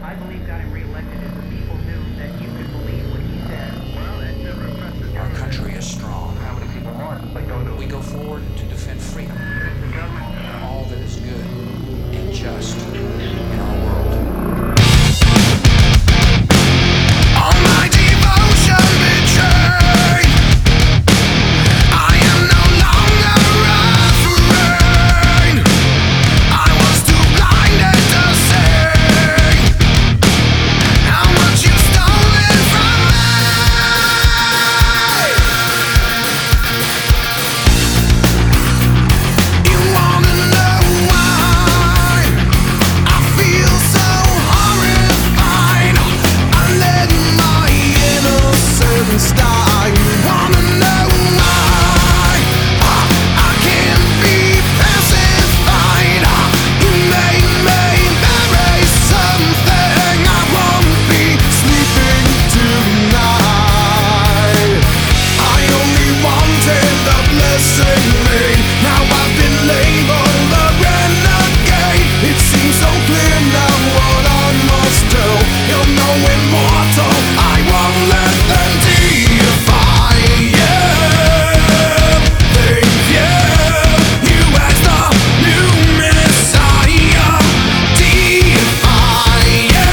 I believe got him reelected is the people knew that you could believe what he said. Well, that's a repressive. Our country is strong. How many people want to go to We go forward to defend freedom, the government? all that is good and just in our world. All my devotion betrayed. I am no longer afraid. I was too blinded to see how much you stolen from me. You wanna know why I feel so horrified? I let my innocence die. You wanna know why I can't be pacified? You made me bury something. I won't be sleeping tonight. I only wanted the blessing me. Now I've been labeled a renegade. It seems so clear now what I must do. You're no immortal. I won't let them deify you. They view you as the new Messiah. Deify you.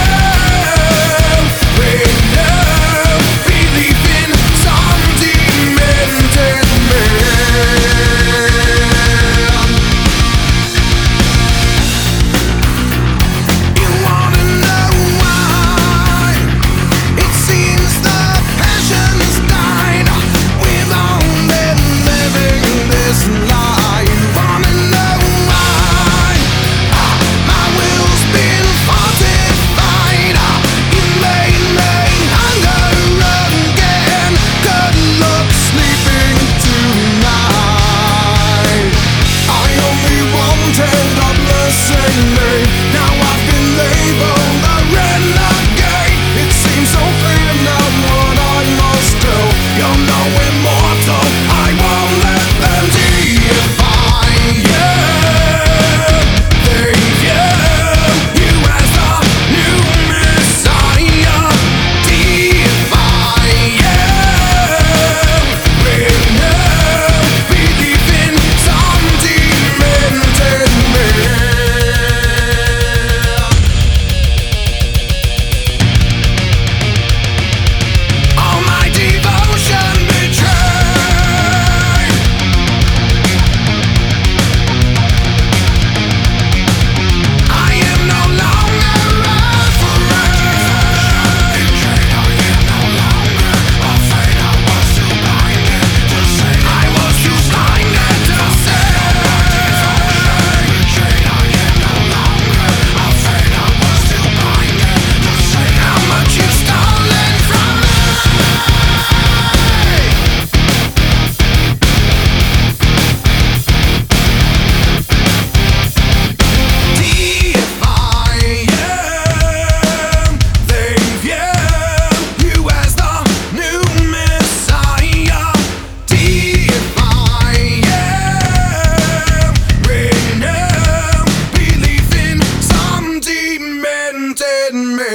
When you believe in some demented man. You wanna know why? It seems the passion's died. We've all been living this lie. You wanna know why? My will's been fortified. You made me hunger again. Good luck sleeping tonight. I only wanted the blessing me. Now I've been labeled a renegade. It seems so clear now what I must do. You're no immortal. I won't let them deify you. They view you as the new Messiah. Deify you. When you believe in some demented man. All my devotion betrayed. I am no longer afraid. I am no longer afraid. I was too blinded to see. I was too blinded to see. I am no longer afraid. I was too blinded to see how much you've stolen from me. Deify you. They view you as the new Messiah. Deify you. Renew belief in some demented man.